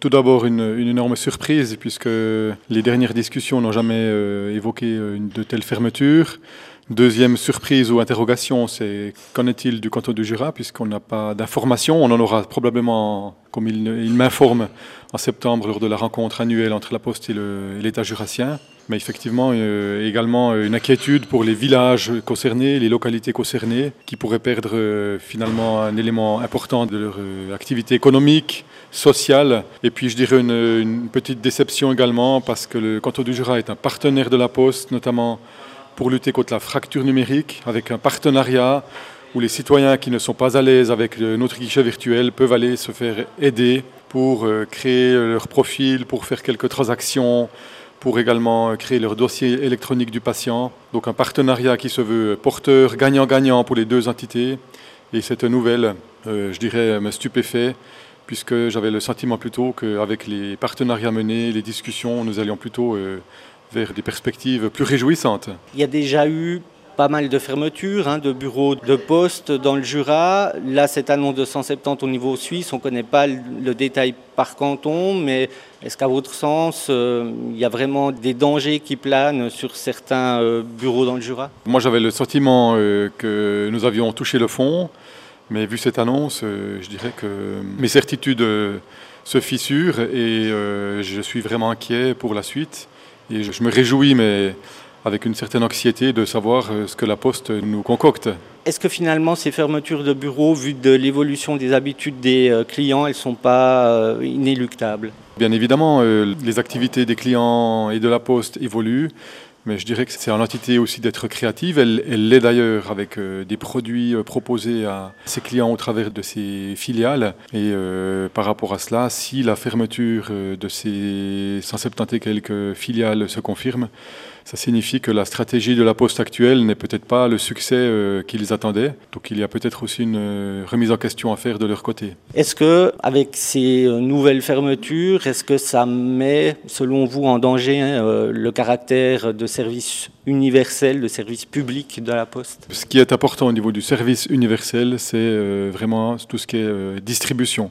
Tout d'abord, une énorme surprise puisque les dernières discussions n'ont jamais évoqué de telles fermetures. Deuxième surprise ou interrogation, c'est qu'en est-il du canton du Jura, puisqu'on n'a pas d'informations. On en aura probablement, comme il m'informe, en septembre lors de la rencontre annuelle entre la Poste et l'État jurassien. Mais effectivement, également une inquiétude pour les villages concernés, les localités concernées, qui pourraient perdre finalement un élément important de leur activité économique, sociale. Et puis je dirais une petite déception également, parce que le canton du Jura est un partenaire de la Poste, notamment pour lutter contre la fracture numérique, avec un partenariat où les citoyens qui ne sont pas à l'aise avec notre guichet virtuel peuvent aller se faire aider pour créer leur profil, pour faire quelques transactions, pour également créer leur dossier électronique du patient. Donc un partenariat qui se veut porteur, gagnant-gagnant pour les deux entités. Et cette nouvelle, je dirais, me stupéfait, puisque j'avais le sentiment plutôt qu'avec les partenariats menés, les discussions, nous allions plutôt vers des perspectives plus réjouissantes. Il y a déjà eu pas mal de fermetures de bureaux de poste dans le Jura. Là, cette annonce de 170 au niveau suisse, on ne connaît pas le détail par canton, mais est-ce qu'à votre sens, il y a vraiment des dangers qui planent sur certains bureaux dans le Jura? Moi, j'avais le sentiment que nous avions touché le fond, mais vu cette annonce, je dirais que mes certitudes se fissurent et je suis vraiment inquiet pour la suite. Et je me réjouis, mais avec une certaine anxiété, de savoir ce que la Poste nous concocte. Est-ce que finalement ces fermetures de bureaux, vu de l'évolution des habitudes des clients, elles ne sont pas inéluctables? Bien évidemment, les activités des clients et de la Poste évoluent, mais je dirais que c'est à l'entité aussi d'être créative. Elle l'est d'ailleurs avec des produits proposés à ses clients au travers de ses filiales. Et par rapport à cela, si la fermeture de ces 170 et quelques filiales se confirme, ça signifie que la stratégie de la Poste actuelle n'est peut-être pas le succès qu'ils attendaient. Donc il y a peut-être aussi une remise en question à faire de leur côté. Est-ce que, avec ces nouvelles fermetures, est-ce que ça met, selon vous, en danger le caractère de service universel, de service public de la Poste? Ce qui est important au niveau du service universel, c'est vraiment tout ce qui est distribution.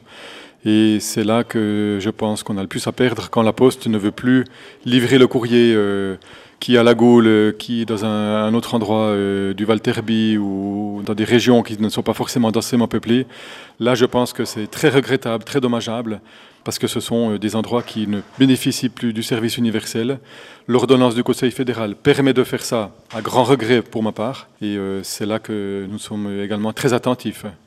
Et c'est là que je pense qu'on a le plus à perdre quand la Poste ne veut plus livrer le courrier qui est à La Gaule, qui est dans un autre endroit du Val-Terby ou dans des régions qui ne sont pas forcément densément peuplées. Là, je pense que c'est très regrettable, très dommageable, parce que ce sont des endroits qui ne bénéficient plus du service universel. L'ordonnance du Conseil fédéral permet de faire ça, à grand regret pour ma part, et c'est là que nous sommes également très attentifs.